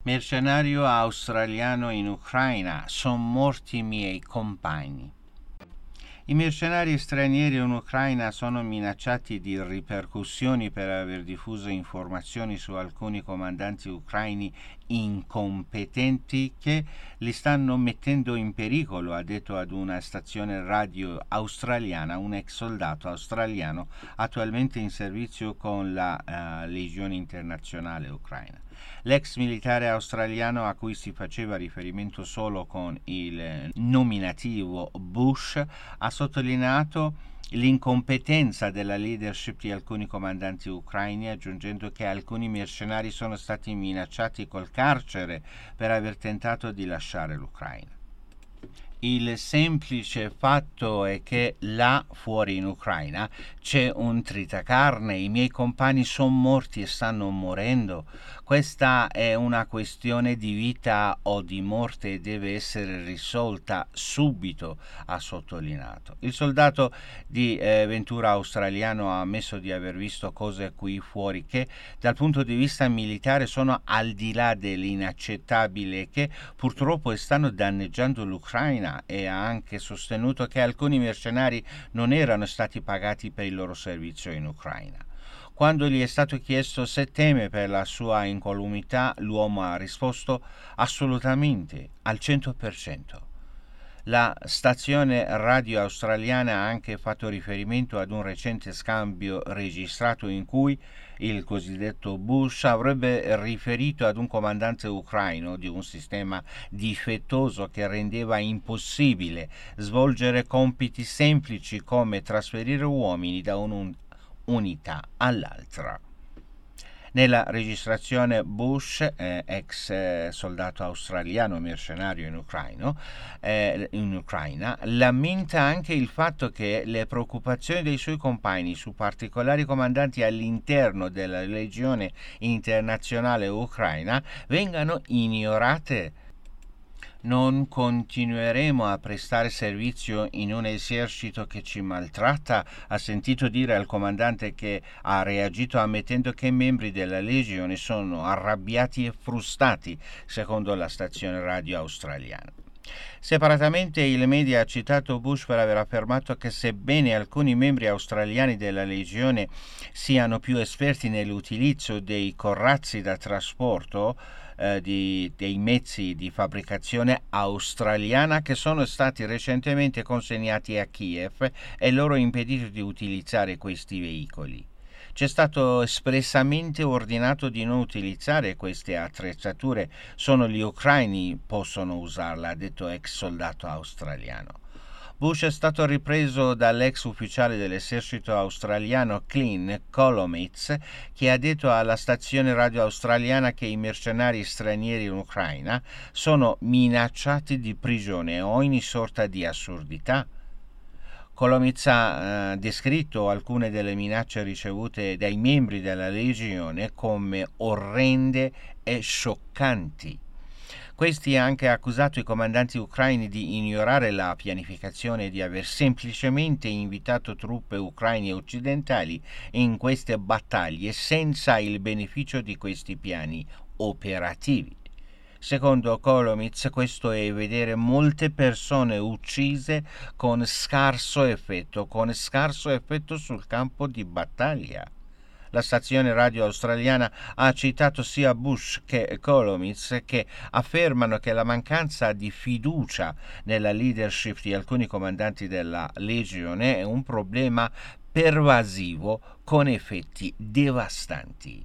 Mercenario australiano in Ucraina, son morti i miei compagni. I mercenari stranieri in Ucraina sono minacciati di ripercussioni per aver diffuso informazioni su alcuni comandanti ucraini incompetenti che li stanno mettendo in pericolo, ha detto ad una stazione radio australiana un ex soldato australiano attualmente in servizio con la Legione Internazionale Ucraina. L'ex militare australiano, a cui si faceva riferimento solo con il nominativo Bush, ha sottolineato l'incompetenza della leadership di alcuni comandanti ucraini, aggiungendo che alcuni mercenari sono stati minacciati col carcere per aver tentato di lasciare l'Ucraina. Il semplice fatto è che là fuori in Ucraina c'è un tritacarne, i miei compagni sono morti e stanno morendo. Questa è una questione di vita o di morte e deve essere risolta subito, ha sottolineato. Il soldato di Ventura australiano ha ammesso di aver visto cose qui fuori che dal punto di vista militare sono al di là dell'inaccettabile e che purtroppo stanno danneggiando l'Ucraina, e ha anche sostenuto che alcuni mercenari non erano stati pagati per il loro servizio in Ucraina. Quando gli è stato chiesto se teme per la sua incolumità, l'uomo ha risposto assolutamente, al 100%. La stazione radio australiana ha anche fatto riferimento ad un recente scambio registrato in cui il cosiddetto Bush avrebbe riferito ad un comandante ucraino di un sistema difettoso che rendeva impossibile svolgere compiti semplici come trasferire uomini da un'unità all'altra. Nella registrazione Bush, ex soldato australiano mercenario in Ucraina, lamenta anche il fatto che le preoccupazioni dei suoi compagni su particolari comandanti all'interno della Legione Internazionale Ucraina vengano ignorate. Non continueremo a prestare servizio in un esercito che ci maltratta, ha sentito dire al comandante, che ha reagito ammettendo che i membri della Legione sono arrabbiati e frustrati, secondo la stazione radio australiana. Separatamente il media ha citato Bush per aver affermato che sebbene alcuni membri australiani della Legione siano più esperti nell'utilizzo dei corazzi da trasporto, dei mezzi di fabbricazione australiana che sono stati recentemente consegnati a Kiev, è loro impedito di utilizzare questi veicoli. C'è stato espressamente ordinato di non utilizzare queste attrezzature, solo gli ucraini possono usarla, ha detto ex soldato australiano. Bush è stato ripreso dall'ex ufficiale dell'esercito australiano Clint Kolomitz, che ha detto alla stazione radio australiana che i mercenari stranieri in Ucraina sono minacciati di prigione o ogni sorta di assurdità. Kolomitz ha descritto alcune delle minacce ricevute dai membri della Legione come orrende e scioccanti. Questi ha anche accusato i comandanti ucraini di ignorare la pianificazione e di aver semplicemente invitato truppe ucraine e occidentali in queste battaglie senza il beneficio di questi piani operativi. Secondo Kolomitz, questo è vedere molte persone uccise con scarso effetto sul campo di battaglia. La stazione radio australiana ha citato sia Bush che Kolomitz, che affermano che la mancanza di fiducia nella leadership di alcuni comandanti della Legione è un problema pervasivo con effetti devastanti.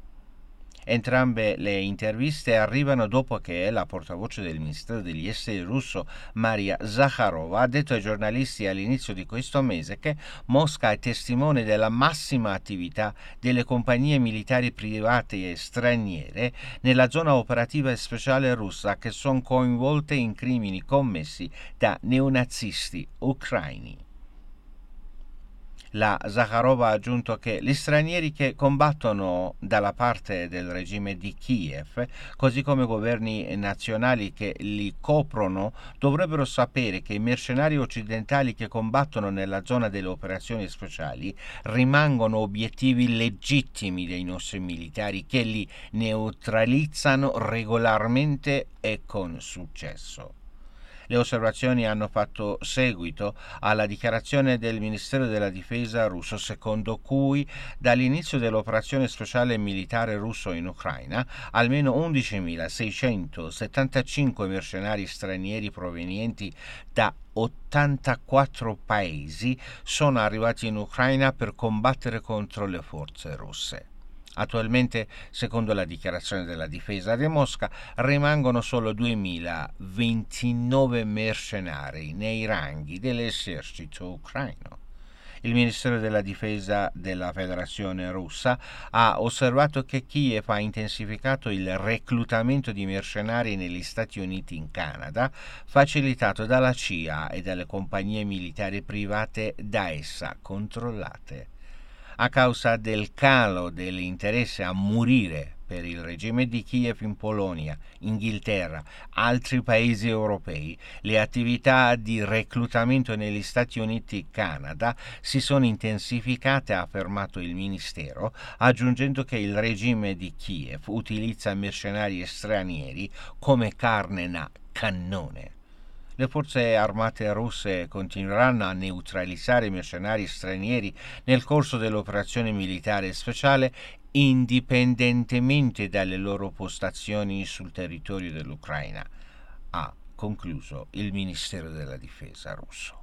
Entrambe le interviste arrivano dopo che la portavoce del Ministero degli Esteri russo, Maria Zakharova, ha detto ai giornalisti all'inizio di questo mese che Mosca è testimone della massima attività delle compagnie militari private e straniere nella zona operativa e speciale russa, che sono coinvolte in crimini commessi da neonazisti ucraini. La Zakharov ha aggiunto che gli stranieri che combattono dalla parte del regime di Kiev, così come governi nazionali che li coprono, dovrebbero sapere che i mercenari occidentali che combattono nella zona delle operazioni speciali rimangono obiettivi legittimi dei nostri militari che li neutralizzano regolarmente e con successo. Le osservazioni hanno fatto seguito alla dichiarazione del Ministero della Difesa russo, secondo cui dall'inizio dell'operazione speciale militare russo in Ucraina almeno 11.675 mercenari stranieri provenienti da 84 paesi sono arrivati in Ucraina per combattere contro le forze russe. Attualmente, secondo la dichiarazione della difesa di Mosca, rimangono solo 2029 mercenari nei ranghi dell'esercito ucraino. Il Ministero della Difesa della Federazione Russa ha osservato che Kiev ha intensificato il reclutamento di mercenari negli Stati Uniti in Canada, facilitato dalla CIA e dalle compagnie militari private da essa controllate. A causa del calo dell'interesse a morire per il regime di Kiev in Polonia, Inghilterra, altri paesi europei, le attività di reclutamento negli Stati Uniti e Canada si sono intensificate, ha affermato il Ministero, aggiungendo che il regime di Kiev utilizza mercenari stranieri come carne da cannone. Le forze armate russe continueranno a neutralizzare i mercenari stranieri nel corso dell'operazione militare speciale indipendentemente dalle loro postazioni sul territorio dell'Ucraina, ha concluso il Ministero della Difesa russo.